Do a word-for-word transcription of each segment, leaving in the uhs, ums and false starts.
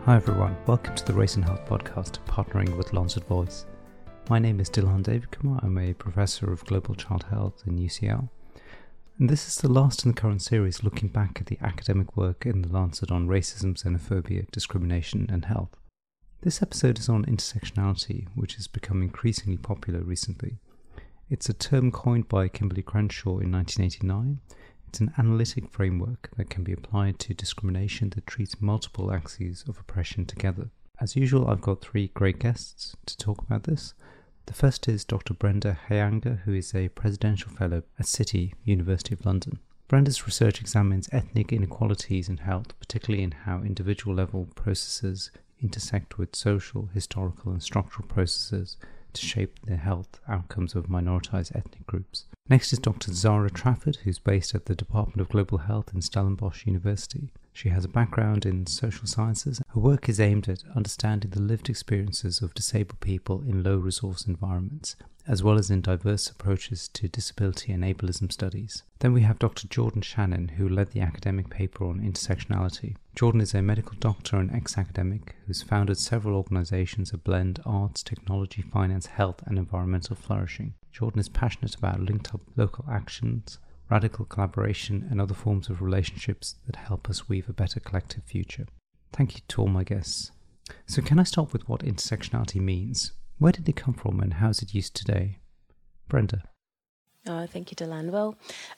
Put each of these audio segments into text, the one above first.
Hi everyone, welcome to the Race and Health podcast, partnering with Lancet Voice. My name is Dilhan Devikumar. I'm a professor of global child health in U C L. And this is the last in the current series looking back at the academic work in the Lancet on racism, xenophobia, discrimination and health. This episode is on intersectionality, which has become increasingly popular recently. It's a term coined by Kimberly Crenshaw in nineteen eighty-nine. It's an analytic framework that can be applied to discrimination that treats multiple axes of oppression together. As usual, I've got three great guests to talk about this. The first is Doctor Brenda Hayanga, who is a Presidential Fellow at City, University of London. Brenda's research examines ethnic inequalities in health, particularly in how individual level processes intersect with social, historical and structural processes to shape the health outcomes of minoritized ethnic groups. Next is Doctor Zara Trafford, who's based at the Department of Global Health in Stellenbosch University. She has a background in social sciences. Her work is aimed at understanding the lived experiences of disabled people in low-resource environments, as well as in diverse approaches to disability and ableism studies. Then we have Doctor Jordan Shannon, who led the academic paper on intersectionality. Jordan is a medical doctor and ex-academic who's founded several organizations that blend arts, technology, finance, health, and environmental flourishing. Jordan is passionate about linked-up local actions, radical collaboration, and other forms of relationships that help us weave a better collective future. Thank you to all my guests. So can I start with what intersectionality means? Where did it come from and how is it used today? Brenda. Uh, thank you, Dylan. Well,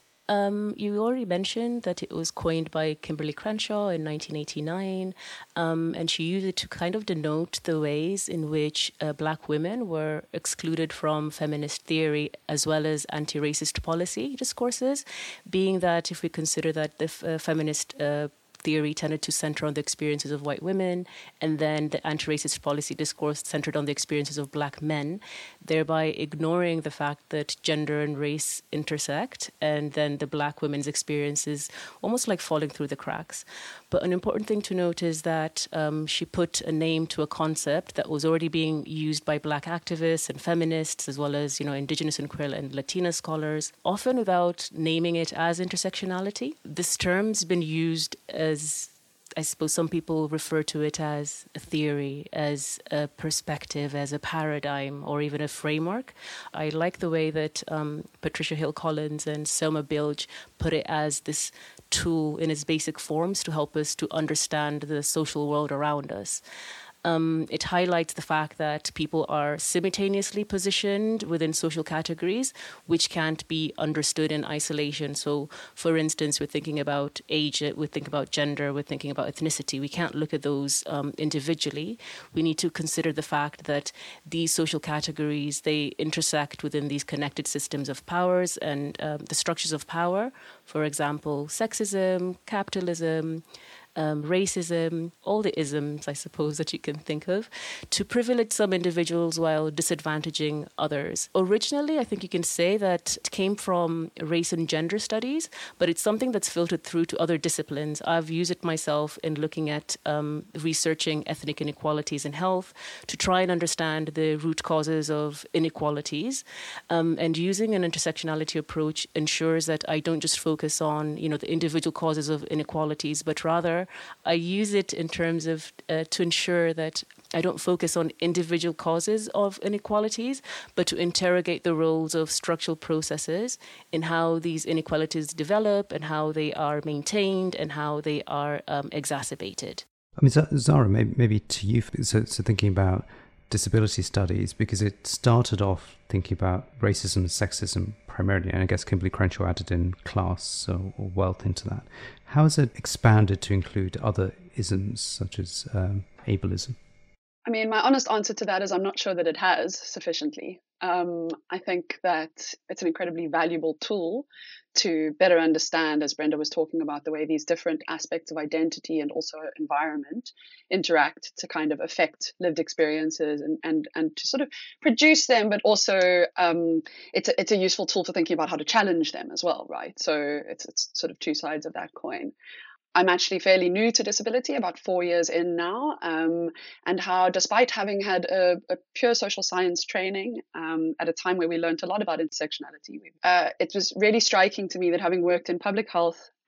um, you already mentioned that it was coined by Kimberly Crenshaw in nineteen eighty-nine, um, and she used it to kind of denote the ways in which uh, Black women were excluded from feminist theory as well as anti-racist policy discourses, being that if we consider that the f- uh, feminist uh, theory tended to center on the experiences of white women, and then the anti-racist policy discourse centered on the experiences of Black men, thereby ignoring the fact that gender and race intersect, and then the Black women's experiences almost like falling through the cracks. But an important thing to note is that um, she put a name to a concept that was already being used by Black activists and feminists, as well as, you know, Indigenous and queer and Latina scholars, often without naming it as intersectionality. This term's been used as, I suppose some people refer to it as a theory, as a perspective, as a paradigm, or even a framework. I like the way that um, Patricia Hill Collins and Selma Bilge put it as this tool in its basic forms to help us to understand the social world around us. Um, it highlights the fact that people are simultaneously positioned within social categories which can't be understood in isolation. So, for instance, we're thinking about age, we're thinking about gender, we're thinking about ethnicity. We can't look at those um, individually. We need to consider the fact that these social categories, they intersect within these connected systems of powers and um, the structures of power. For example, sexism, capitalism, Um, racism, all the isms, I suppose, that you can think of, to privilege some individuals while disadvantaging others. Originally, I think you can say that it came from race and gender studies, but it's something that's filtered through to other disciplines. I've used it myself in looking at um, researching ethnic inequalities in health to try and understand the root causes of inequalities. Um, and using an intersectionality approach ensures that I don't just focus on, you know, the individual causes of inequalities, but rather I use it in terms of uh, to ensure that I don't focus on individual causes of inequalities, but to interrogate the roles of structural processes in how these inequalities develop and how they are maintained and how they are um, exacerbated. I mean, Zara, maybe, maybe to you, so, so thinking about disability studies, because it started off thinking about racism and sexism primarily, and I guess Kimberly Crenshaw added in class so, or wealth into that. How has it expanded to include other isms such as um, ableism? I mean, my honest answer to that is I'm not sure that it has sufficiently. Um, I think that it's an incredibly valuable tool to better understand, as Brenda was talking about, the way these different aspects of identity and also environment interact to kind of affect lived experiences and and, and to sort of produce them, but also um, it's, a, it's a useful tool for thinking about how to challenge them as well, right? So it's, it's sort of two sides of that coin. I'm actually fairly new to disability, about four years in now, um, and how despite having had a, a pure social science training um, at a time where we learned a lot about intersectionality, uh, it was really striking to me that having worked in public health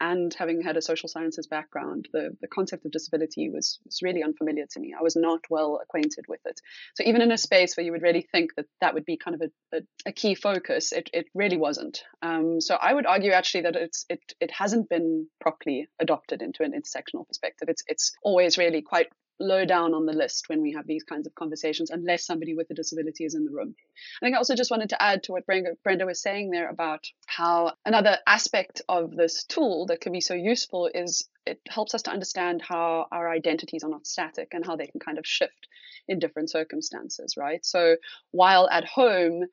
and having had a social sciences background, the, the concept of disability was, was really unfamiliar to me. I was not well acquainted with it. So even in a space where you would really think that that would be kind of a, a, a key focus, it, it really wasn't. Um, so I would argue actually that it's it it hasn't been properly adopted into an intersectional perspective. It's it's always really quite low down on the list when we have these kinds of conversations, unless somebody with a disability is in the room. I think I also just wanted to add to what Brenda, Brenda was saying there about how another aspect of this tool that can be so useful is it helps us to understand how our identities are not static and how they can kind of shift in different circumstances, right? So while at home,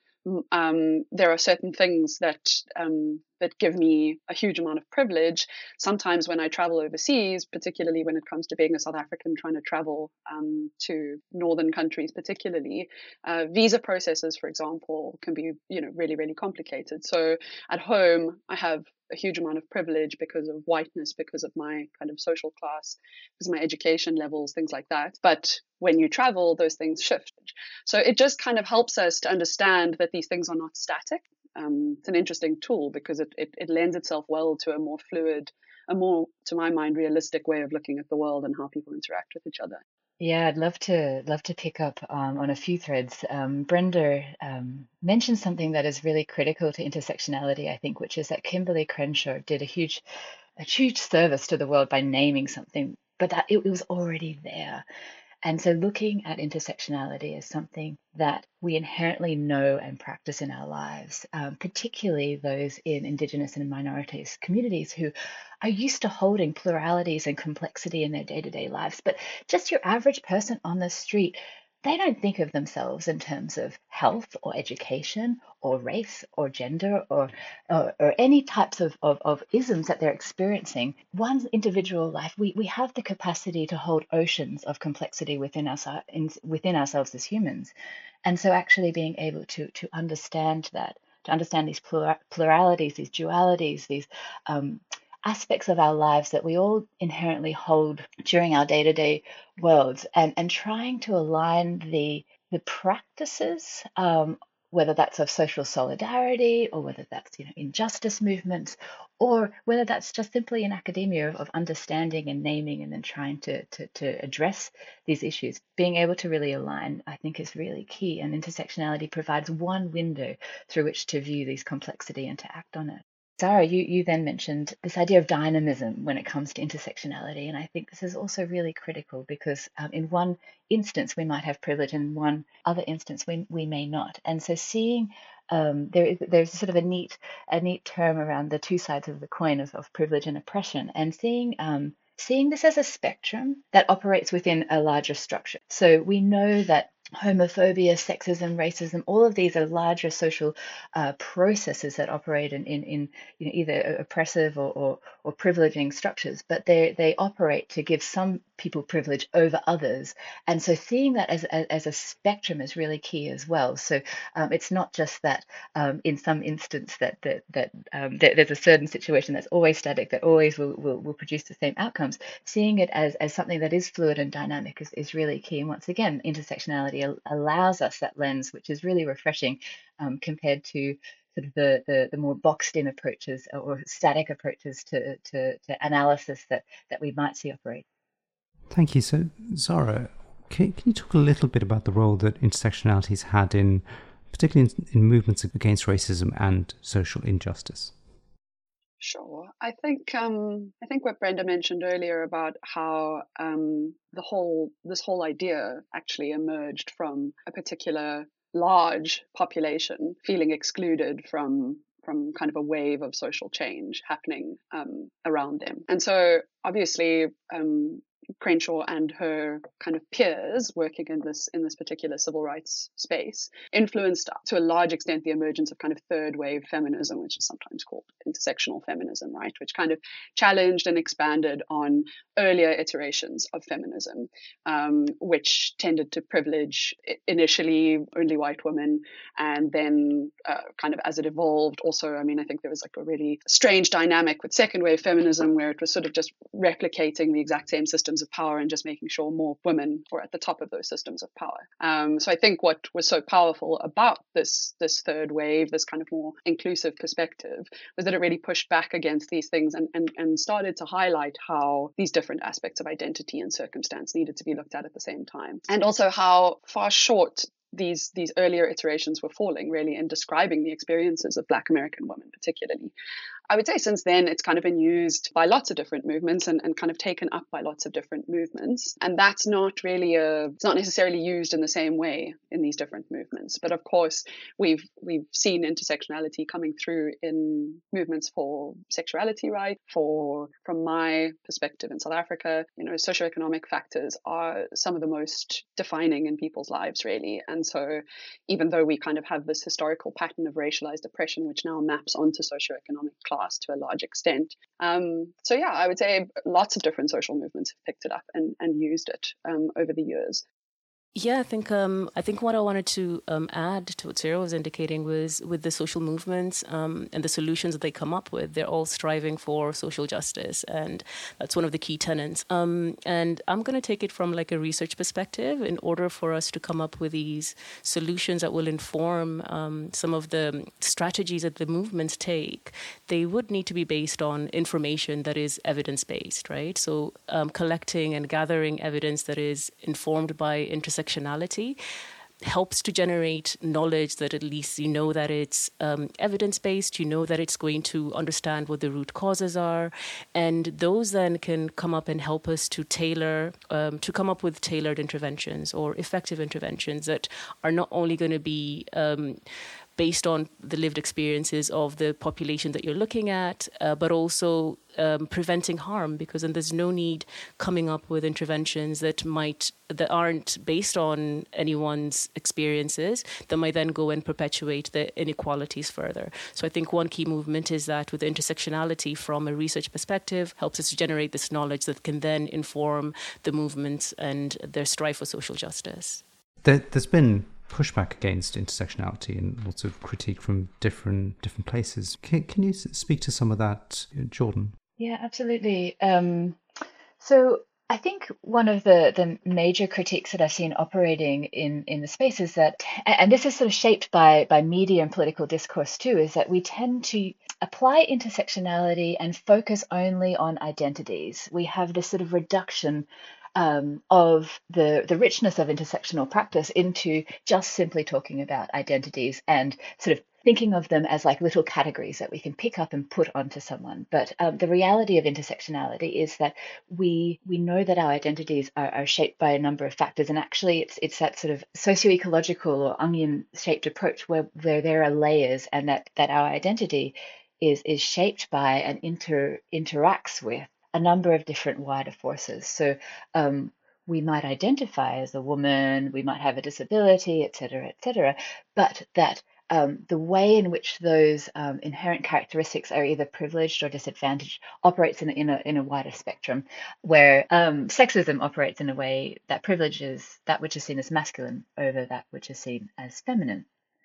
um, there are certain things that um, that give me a huge amount of privilege. Sometimes when I travel overseas, particularly when it comes to being a South African trying to travel um, to northern countries, particularly, uh, visa processes, for example, can be, you know, really, really complicated. So at home, I have a huge amount of privilege because of whiteness, because of my kind of social class, because of my education levels, things like that. But when you travel, those things shift. So it just kind of helps us to understand that these things are not static. Um, it's an interesting tool because it, it, it lends itself well to a more fluid, a more, to my mind, realistic way of looking at the world and how people interact with each other. Yeah, I'd love to love to pick up um, on a few threads. Um, Brenda um, mentioned something that is really critical to intersectionality, I think, which is that Kimberly Crenshaw did a huge, a huge service to the world by naming something, but that it, it was already there. And so looking at intersectionality as something that we inherently know and practice in our lives, um, particularly those in Indigenous and minorities communities who are used to holding pluralities and complexity in their day-to-day lives. But just your average person on the street, they don't think of themselves in terms of health or education or race or gender or or, or any types of, of, of isms that they're experiencing. One's individual life, we, we have the capacity to hold oceans of complexity within us in, within ourselves as humans. And so actually being able to to understand that, to understand these plura- pluralities, these dualities, these um, aspects of our lives that we all inherently hold during our day-to-day worlds, and, and trying to align the the practices, um, whether that's of social solidarity or whether that's, you know, injustice movements, or whether that's just simply in academia of, of understanding and naming and then trying to, to, to address these issues. Being able to really align, I think, is really key, and intersectionality provides one window through which to view these complexity and to act on it. Sarah, you, you then mentioned this idea of dynamism when it comes to intersectionality, and I think this is also really critical because um, in one instance we might have privilege, and in one other instance we we may not. And so seeing um, there is there's sort of a neat a neat term around the two sides of the coin of, of privilege and oppression, and seeing um, seeing this as a spectrum that operates within a larger structure. So we know that homophobia, sexism, racism, all of these are larger social uh, processes that operate in, in, in you know, either oppressive or, or, or privileging structures, but they they operate to give some people privilege over others. And so seeing that as, as, as a spectrum is really key as well. So um, it's not just that um, in some instance that that, that, um, that there's a certain situation that's always static, that always will, will, will produce the same outcomes. Seeing it as, as something that is fluid and dynamic is, is really key. And once again, intersectionality allows us that lens, which is really refreshing um, compared to sort of the, the, the more boxed in approaches or static approaches to, to, to analysis that, that we might see operate. Thank you. So, Zara, can, can you talk a little bit about the role that intersectionality's had in, particularly in, in movements against racism and social injustice? Sure. I think um, I think what Brenda mentioned earlier about how um, the whole this whole idea actually emerged from a particular large population feeling excluded from from kind of a wave of social change happening um, around them, and so obviously um, Crenshaw and her kind of peers working in this in this particular civil rights space influenced to a large extent the emergence of kind of third wave feminism, which is sometimes called intersectional feminism, right? Which kind of challenged and expanded on earlier iterations of feminism, um, which tended to privilege initially only white women, and then uh, kind of as it evolved, also, I mean, I think there was like a really strange dynamic with second wave feminism where it was sort of just replicating the exact same systems systems of power and just making sure more women were at the top of those systems of power. Um, so I think what was so powerful about this this third wave, this kind of more inclusive perspective, was that it really pushed back against these things and, and, and started to highlight how these different aspects of identity and circumstance needed to be looked at at the same time. And also how far short these these earlier iterations were falling, really, in describing the experiences of Black American women particularly. I would say since then, it's kind of been used by lots of different movements and, and kind of taken up by lots of different movements. And that's not really a, it's not necessarily used in the same way in these different movements. But of course, we've we've seen intersectionality coming through in movements for sexuality rights. For, from my perspective in South Africa, you know, socioeconomic factors are some of the most defining in people's lives, really. And so even though we kind of have this historical pattern of racialized oppression, which now maps onto socioeconomic class to a large extent. Um, so yeah, I would say lots of different social movements have picked it up and, and used it um, over the years. Yeah, I think um, I think what I wanted to um, add to what Sarah was indicating was with the social movements um, and the solutions that they come up with, they're all striving for social justice, and that's one of the key tenets. Um, and I'm going to take it from like a research perspective. In order for us to come up with these solutions that will inform um, some of the strategies that the movements take, they would need to be based on information that is evidence-based, right? So um, collecting and gathering evidence that is informed by intersectionality Intersectionality helps to generate knowledge that at least you know that it's um, evidence-based, you know that it's going to understand what the root causes are, and those then can come up and help us to tailor, um, to come up with tailored interventions or effective interventions that are not only going to be um, based on the lived experiences of the population that you're looking at, uh, but also um, preventing harm, because then there's no need coming up with interventions that might that aren't based on anyone's experiences that might then go and perpetuate the inequalities further. So I think one key movement is that with the intersectionality from a research perspective helps us to generate this knowledge that can then inform the movements and their strive for social justice. There, there's been pushback against intersectionality and lots of critique from different different places. Can, can you speak to some of that, Jordan? Yeah, absolutely. Um, so I think one of the, the major critiques that I've seen operating in, in the space is that, and this is sort of shaped by, by media and political discourse too, is that we tend to apply intersectionality and focus only on identities. We have this sort of reduction Um, of the, the richness of intersectional practice into just simply talking about identities and sort of thinking of them as like little categories that we can pick up and put onto someone. But um, the reality of intersectionality is that we we know that our identities are, are shaped by a number of factors, and actually it's it's that sort of socio-ecological or onion-shaped approach where, where there are layers, and that, that our identity is is shaped by and inter interacts with a number of different wider forces. So um, we might identify as a woman, we might have a disability, et cetera, et cetera, but that um, the way in which those um, inherent characteristics are either privileged or disadvantaged operates in a, in a, in a wider spectrum, where um, sexism operates in a way that privileges that which is seen as masculine over that which is seen as feminine.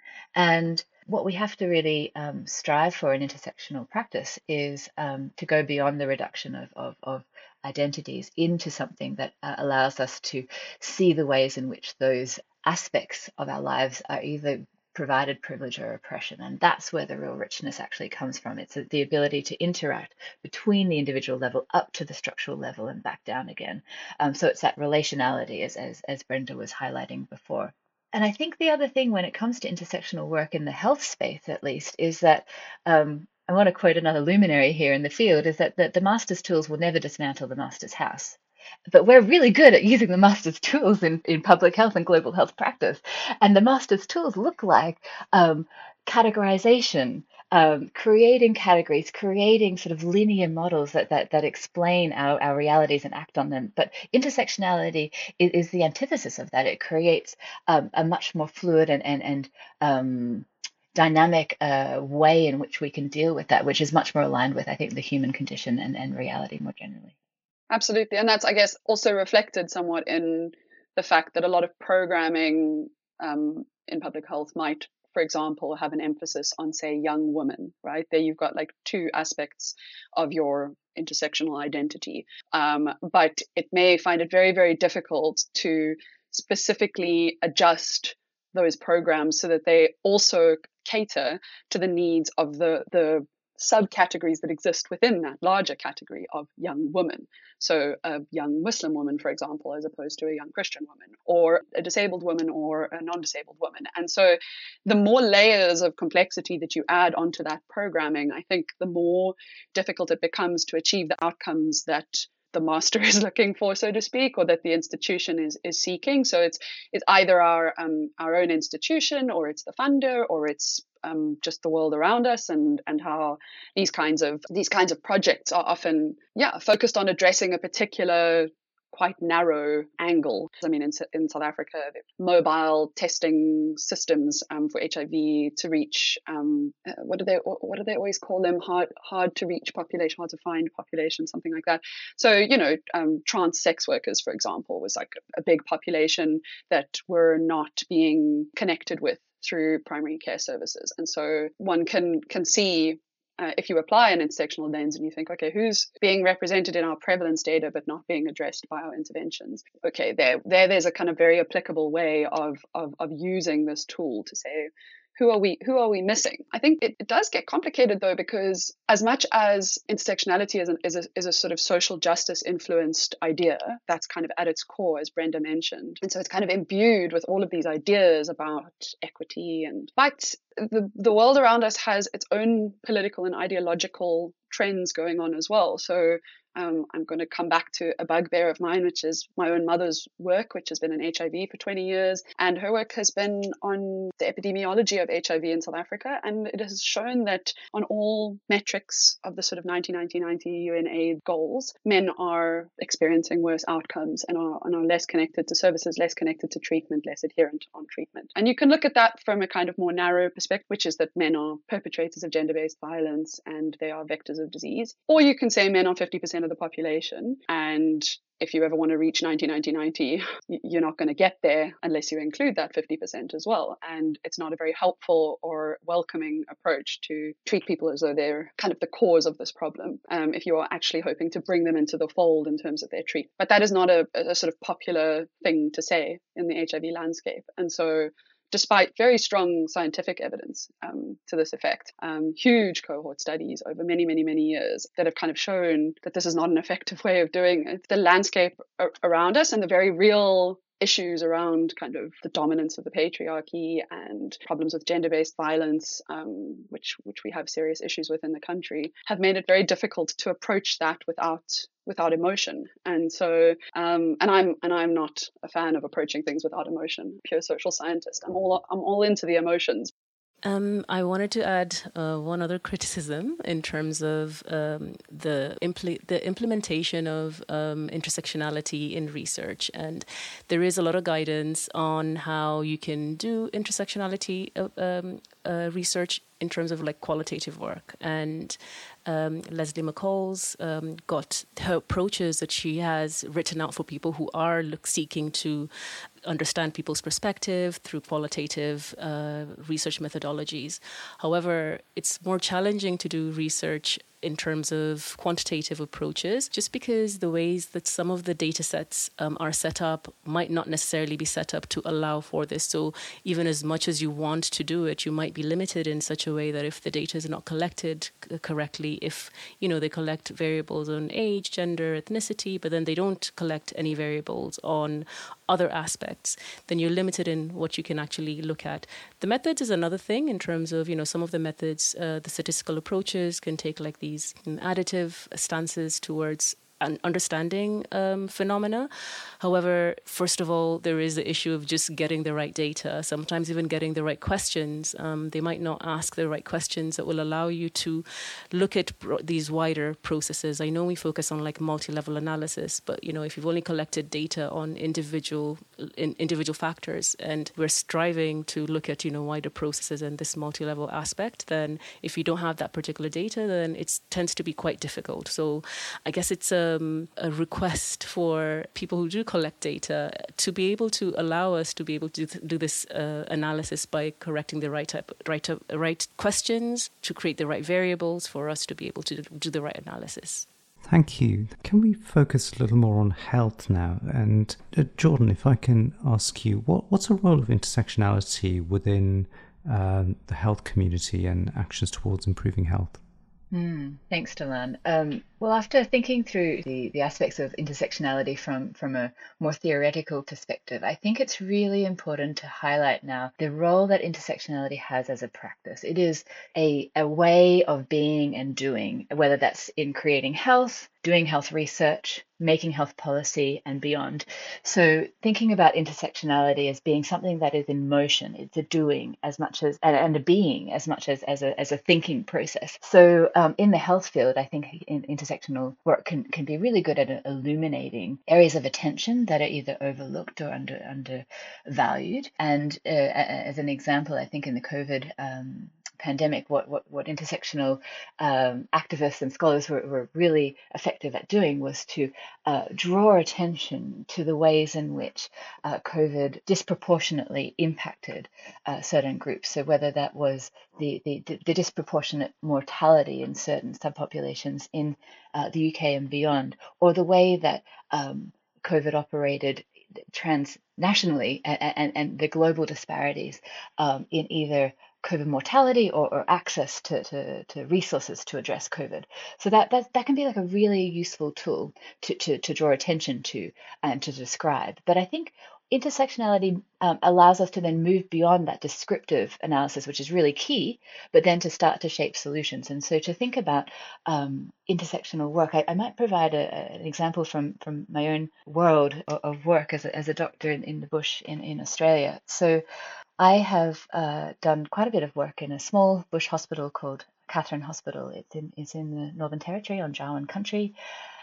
And what we have to really um, strive for in intersectional practice is um, to go beyond the reduction of, of, of identities into something that uh, allows us to see the ways in which those aspects of our lives are either provided privilege or oppression. And that's where the real richness actually comes from. It's the ability to interact between the individual level up to the structural level and back down again. Um, so it's that relationality, as, as, as Brenda was highlighting before. And I think the other thing when it comes to intersectional work in the health space, at least, is that um, I want to quote another luminary here in the field, is that, that the master's tools will never dismantle the master's house. But we're really good at using the master's tools in, in public health and global health practice. And the master's tools look like um, categorization, um, creating categories, creating sort of linear models that that, that explain our, our realities and act on them. But intersectionality is, is the antithesis of that. It creates um, a much more fluid and, and, and um, dynamic uh, way in which we can deal with that, which is much more aligned with, I think, the human condition and, and reality more generally. Absolutely. And that's, I guess, also reflected somewhat in the fact that a lot of programming um, in public health might, for example, have an emphasis on, say, young women, right? There you've got like two aspects of your intersectional identity. Um, but it may find it very, very difficult to specifically adjust those programs so that they also cater to the needs of the, the subcategories that exist within that larger category of young women. So a young Muslim woman, for example, as opposed to a young Christian woman, or a disabled woman or a non-disabled woman. And so the more layers of complexity that you add onto that programming, I think the more difficult it becomes to achieve the outcomes that the master is looking for, so to speak, or that the institution is is seeking. So it's it's either our um, our own institution, or it's the funder, or it's um, just the world around us, and and how these kinds of these kinds of projects are often yeah focused on addressing a particular quite narrow angle. I mean, in, in South Africa, mobile testing systems um, for H I V to reach um, what do they what do they always call them? Hard hard to reach population, hard to find population, something like that. So you know, um, trans sex workers, for example, was like a big population that were not being connected with through primary care services, and so one can can see. Uh, if you apply an intersectional lens and you think, okay, who's being represented in our prevalence data but not being addressed by our interventions? Okay, there, there, there's a kind of very applicable way of of, of using this tool to say, who are we? Who are we missing? I think it, it does get complicated though, because as much as intersectionality is, an, is, a, is a sort of social justice influenced idea, that's kind of at its core, as Brenda mentioned, and so it's kind of imbued with all of these ideas about equity, and but the the world around us has its own political and ideological trends going on as well. So um, I'm going to come back to a bugbear of mine, which is my own mother's work, which has been in H I V for twenty years. And her work has been on the epidemiology of H I V in South Africa. And it has shown that on all metrics of the sort of nineteen ninety ninety U N AIDS goals, men are experiencing worse outcomes and are, and are less connected to services, less connected to treatment, less adherent on treatment. And you can look at that from a kind of more narrow perspective, which is that men are perpetrators of gender-based violence and they are vectors of disease. Or you can say men are fifty percent of the population, and if you ever want to reach ninety ninety ninety, you're not going to get there unless you include that fifty percent as well. And it's not a very helpful or welcoming approach to treat people as though they're kind of the cause of this problem, um, if you are actually hoping to bring them into the fold in terms of their treatment. But that is not a, a sort of popular thing to say in the H I V landscape. And so despite very strong scientific evidence um, to this effect, um, huge cohort studies over many, many, many years that have kind of shown that this is not an effective way of doing it. The landscape a- around us and the very real issues around kind of the dominance of the patriarchy and problems with gender-based violence, um, which which we have serious issues with in the country, have made it very difficult to approach that without without emotion. And so, um, and I'm and I'm not a fan of approaching things without emotion. Pure social scientist. I'm all I'm all into the emotions. Um, I wanted to add uh, one other criticism in terms of um, the impl- the implementation of um, intersectionality in research. And there is a lot of guidance on how you can do intersectionality uh, um, uh, research in terms of like qualitative work. And um, Leslie McCall's um, got her approaches that she has written out for people who are look, seeking to understand people's perspective through qualitative uh, research methodologies. However, it's more challenging to do research in terms of quantitative approaches, just because the ways that some of the data sets um, are set up might not necessarily be set up to allow for this. So even as much as you want to do it, you might be limited in such a way that if the data is not collected c- correctly, if, you know, they collect variables on age, gender, ethnicity, but then they don't collect any variables on other aspects, then you're limited in what you can actually look at. The methods is another thing in terms of, you know, some of the methods, uh, the statistical approaches can take like these additive stances towards an understanding um, phenomena. However, first of all, there is the issue of just getting the right data, sometimes even getting the right questions. Um, they might not ask the right questions that will allow you to look at pro- these wider processes. I know we focus on like multi-level analysis, but you know, if you've only collected data on individual in, individual factors, and we're striving to look at, you know, wider processes and this multi-level aspect, then if you don't have that particular data, then it tends to be quite difficult. So I guess it's a Um, a request for people who do collect data to be able to allow us to be able to do this uh, analysis by correcting the right type, right, right questions, to create the right variables for us to be able to do the right analysis. Thank you. Can we focus a little more on health now? And uh, Jordan, if I can ask you, what, what's the role of intersectionality within um, the health community and actions towards improving health? Mm, thanks, Delan. Um, well, after thinking through the, the aspects of intersectionality from, from a more theoretical perspective, I think it's really important to highlight now the role that intersectionality has as a practice. It is a, a way of being and doing, whether that's in creating health, doing health research, making health policy, and beyond. So thinking about intersectionality as being something that is in motion, it's a doing as much as, and, and a being as much as, as, a, as a thinking process. So um, in the health field, I think in, intersectional work can, can be really good at illuminating areas of attention that are either overlooked or under undervalued. And uh, as an example, I think in the COVID um, pandemic, what, what, what intersectional um, activists and scholars were, were really effective at doing was to uh, draw attention to the ways in which uh, COVID disproportionately impacted uh, certain groups. So whether that was the, the, the disproportionate mortality in certain subpopulations in uh, the U K and beyond, or the way that um, COVID operated transnationally and, and, and the global disparities um, in either COVID mortality or, or access to, to, to resources to address COVID. So that, that that can be like a really useful tool to, to, to draw attention to and to describe. But I think intersectionality um, allows us to then move beyond that descriptive analysis, which is really key, but then to start to shape solutions. And so to think about um, intersectional work, I, I might provide a, a, an example from, from my own world of, of work as a, as a doctor in, in the bush in, in Australia. So I have uh, done quite a bit of work in a small bush hospital called Katherine Hospital. It's in, it's in the Northern Territory on Jawoyn country.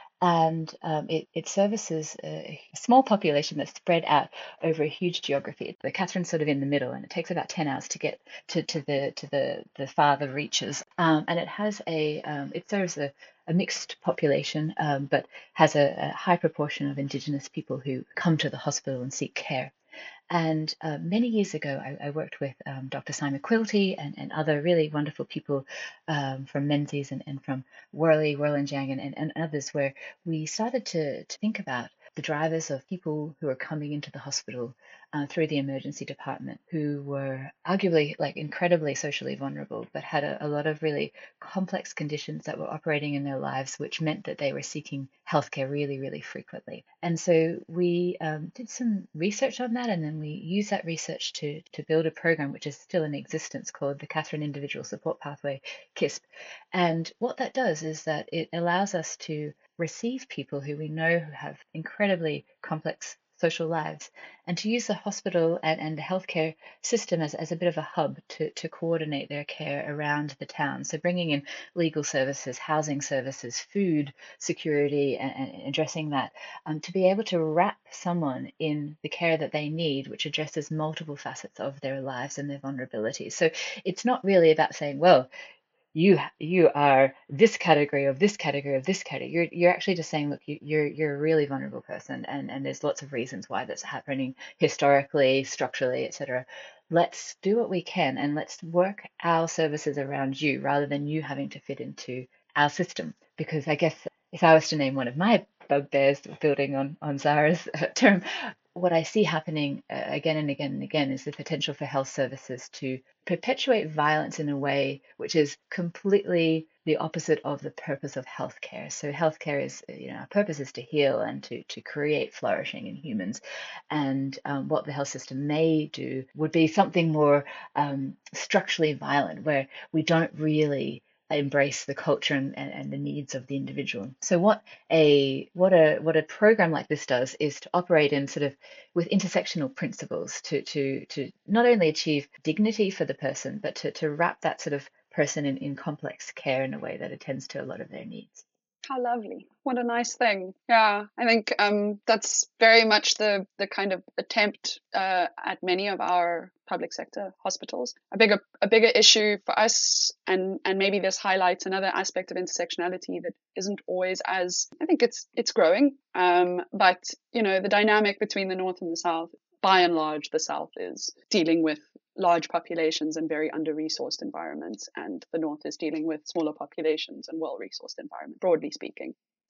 And um, it, it services a small population that's spread out over a huge geography. The Katherine's sort of in the middle, and it takes about ten hours to get to, to the to the, the farther reaches. Um, and it has a um, it serves a, a mixed population, um, but has a, a high proportion of Indigenous people who come to the hospital and seek care. And uh, many years ago, I, I worked with um, Doctor Simon Quilty and, and other really wonderful people um, from Menzies and, and from Worley, Wollongong, and, and others, where we started to, to think about the drivers of people who are coming into the hospital uh, through the emergency department, who were arguably like incredibly socially vulnerable, but had a, a lot of really complex conditions that were operating in their lives, which meant that they were seeking healthcare really, really frequently. And so we um, did some research on that, and then we used that research to, to build a program which is still in existence called the Katherine Individual Support Pathway, KISP. And what that does is that it allows us to receive people who we know who have incredibly complex social lives, and to use the hospital and, and the healthcare system as, as a bit of a hub to, to coordinate their care around the town. So bringing in legal services, housing services, food security, and, and addressing that, um, to be able to wrap someone in the care that they need, which addresses multiple facets of their lives and their vulnerabilities. So it's not really about saying, well, you you are this category of this category of this category. You're you're actually just saying, look, you, you're you're a really vulnerable person, and and there's lots of reasons why that's happening historically, structurally, et cetera. Let's do what we can, and let's work our services around you rather than you having to fit into our system. Because I guess if I was to name one of my bugbears, building on on Zara's term, what I see happening uh, again and again and again is the potential for health services to perpetuate violence in a way which is completely the opposite of the purpose of healthcare. So healthcare is, you know, our purpose is to heal and to, to create flourishing in humans. And um, what the health system may do would be something more um, structurally violent, where we don't really embrace the culture and, and, and the needs of the individual. So what a what a what a program like this does is to operate in sort of with intersectional principles to to to not only achieve dignity for the person, but to, to wrap that sort of person in, in complex care in a way that attends to a lot of their needs. How lovely. What a nice thing. Yeah, I think um, that's very much the, the kind of attempt uh, at many of our public sector hospitals. A bigger a bigger issue for us, and, and maybe this highlights another aspect of intersectionality that isn't always as, I think it's it's growing, um, but, you know, the dynamic between the North and the South, by and large, the South is dealing with large populations and very under-resourced environments, and the North is dealing with smaller populations and well-resourced environments, broadly speaking.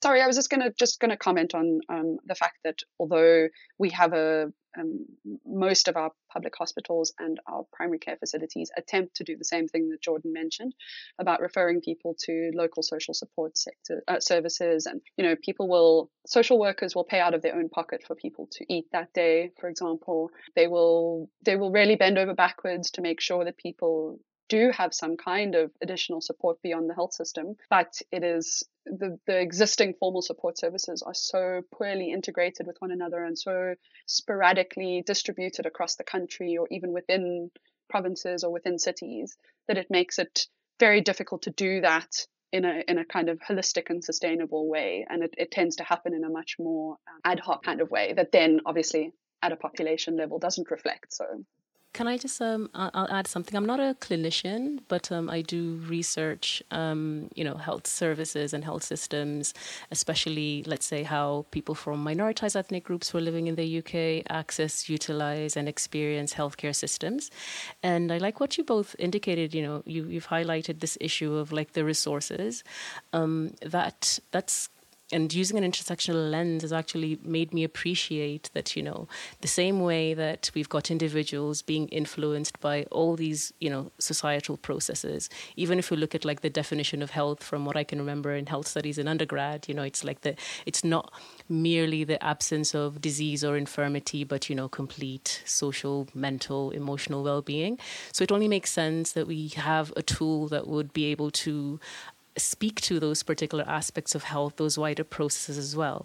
Sorry, I was just gonna just gonna comment on um, the fact that although we have a um, most of our public hospitals and our primary care facilities attempt to do the same thing that Jordan mentioned about referring people to local social support sector uh, services, and you know, people will social workers will pay out of their own pocket for people to eat that day, for example. They will they will really bend over backwards to make sure that people do have some kind of additional support beyond the health system, but it is the, the existing formal support services are so poorly integrated with one another and so sporadically distributed across the country or even within provinces or within cities that it makes it very difficult to do that in a in a kind of holistic and sustainable way. And it, it tends to happen in a much more ad hoc kind of way that then obviously at a population level doesn't reflect. So can I just, um, I'll add something. I'm not a clinician, but um, I do research, um, you know, health services and health systems, especially, let's say, how people from minoritized ethnic groups who are living in the U K access, utilize, and experience healthcare systems. And I like what you both indicated. You know, you, you've highlighted this issue of like the resources. Um, that that's. And using an intersectional lens has actually made me appreciate that, you know, the same way that we've got individuals being influenced by all these, you know, societal processes, even if we look at like the definition of health from what I can remember in health studies in undergrad, you know, it's like the, it's not merely the absence of disease or infirmity, but, you know, complete social, mental, emotional well-being. So it only makes sense that we have a tool that would be able to speak to those particular aspects of health, those wider processes as well.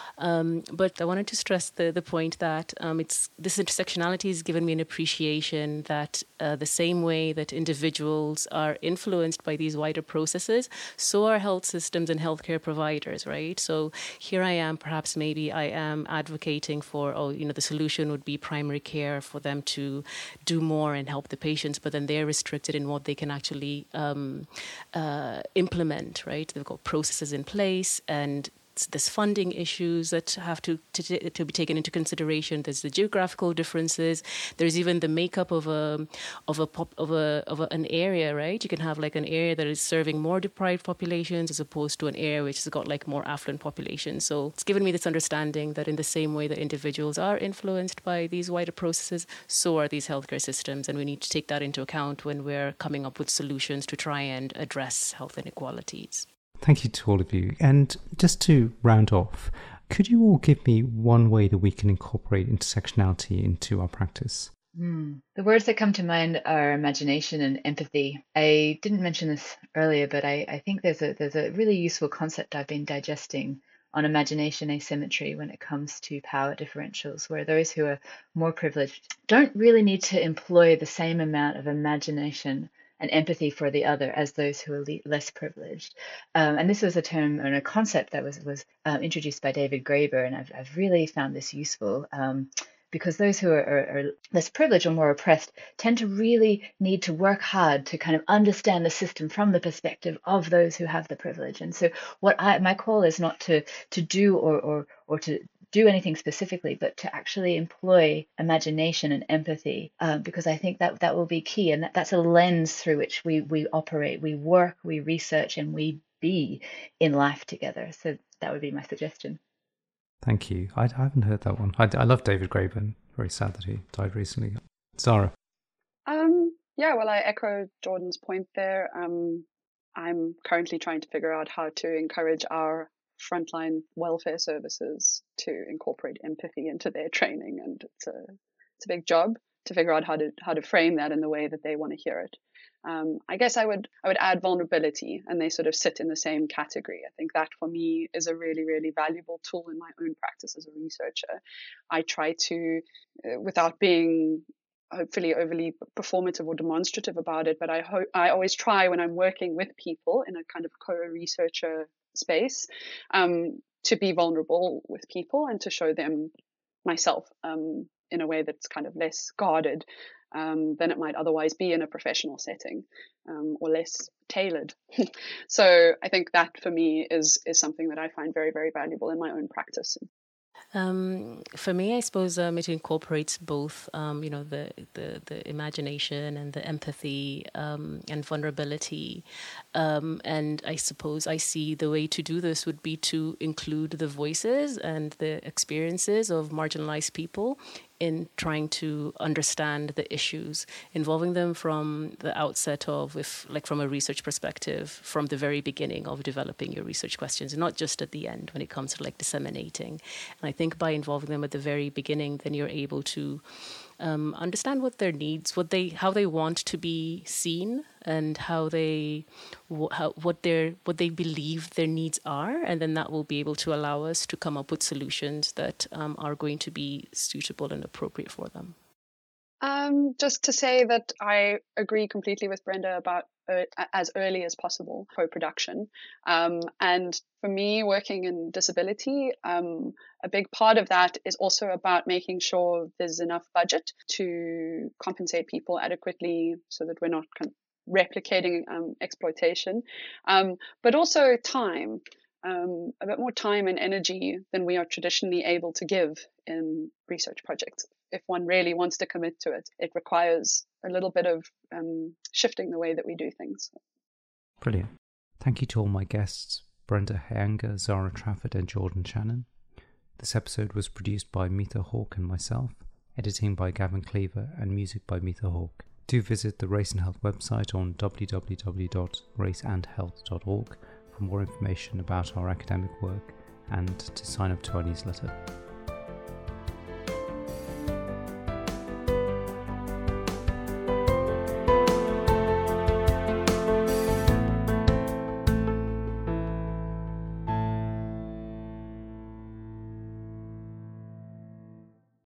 Um, but I wanted to stress the, the point that um, it's this intersectionality has given me an appreciation that uh, the same way that individuals are influenced by these wider processes, so are health systems and healthcare providers, right? So here I am, perhaps maybe I am advocating for, oh, you know, the solution would be primary care for them to do more and help the patients, but then they're restricted in what they can actually um, uh, implement, right? They've got processes in place and there's funding issues that have to, to to be taken into consideration. There's the geographical differences. There's even the makeup of a of a pop, of a of a, an area, right? You can have like an area that is serving more deprived populations as opposed to an area which has got like more affluent populations. So it's given me this understanding that in the same way that individuals are influenced by these wider processes, so are these healthcare systems, and we need to take that into account when we're coming up with solutions to try and address health inequalities. Thank you to all of you. And just to round off, could you all give me one way that we can incorporate intersectionality into our practice? Mm. The words that come to mind are imagination and empathy. I didn't mention this earlier, but I, I think there's a there's a really useful concept I've been digesting on imagination asymmetry when it comes to power differentials, where those who are more privileged don't really need to employ the same amount of imagination and empathy for the other as those who are le- less privileged. Um, and this was a term and a concept that was was um, introduced by David Graeber, and I've, I've really found this useful um, because those who are, are, are less privileged or more oppressed tend to really need to work hard to kind of understand the system from the perspective of those who have the privilege. And so what I, my call is not to to do or or or to do anything specifically, but to actually employ imagination and empathy, um, because I think that that will be key. And that, that's a lens through which we we operate, we work, we research, and we be in life together. So that would be my suggestion. Thank you. I, I haven't heard that one. I, I love David Graeber. Very sad that he died recently. Zara. Um, yeah, well, I echo Jordan's point there. Um, I'm currently trying to figure out how to encourage our frontline welfare services to incorporate empathy into their training, and it's a it's a big job to figure out how to how to frame that in the way that they want to hear it. Um, I guess I would I would add vulnerability, and they sort of sit in the same category. I think that for me is a really really valuable tool in my own practice as a researcher. I try to, uh, without being hopefully overly performative or demonstrative about it, but I hope I always try when I'm working with people in a kind of co-researcher space, um, to be vulnerable with people and to show them myself um, in a way that's kind of less guarded um, than it might otherwise be in a professional setting, um, or less tailored. So I think that for me is is something that I find very, very valuable in my own practice. Um, for me, I suppose um, it incorporates both, um, you know, the, the, the imagination and the empathy um, and vulnerability. Um, and I suppose I see the way to do this would be to include the voices and the experiences of marginalized people in trying to understand the issues, involving them from the outset of, if like from a research perspective, from the very beginning of developing your research questions, and not just at the end when it comes to like disseminating. And I think by involving them at the very beginning, then you're able to um, understand what their needs, what they, how they want to be seen, and how they, how, what their, what they believe their needs are, and then that will be able to allow us to come up with solutions that um, are going to be suitable and appropriate for them. Um, just to say that I agree completely with Brenda about uh, as early as possible co-production. Um, and for me, working in disability, um, a big part of that is also about making sure there's enough budget to compensate people adequately so that we're not kind of replicating um, exploitation, um, but also time. Um, a bit more time and energy than we are traditionally able to give in research projects. If one really wants to commit to it, it requires a little bit of um, shifting the way that we do things. Brilliant. Thank you to all my guests, Brenda Hyanga, Zara Trafford and Jordan Shannon. This episode was produced by Mitha Hawk and myself, editing by Gavin Cleaver and music by Mitha Hawk. Do visit the Race and Health website on w w w dot race and health dot org for more information about our academic work and to sign up to our newsletter.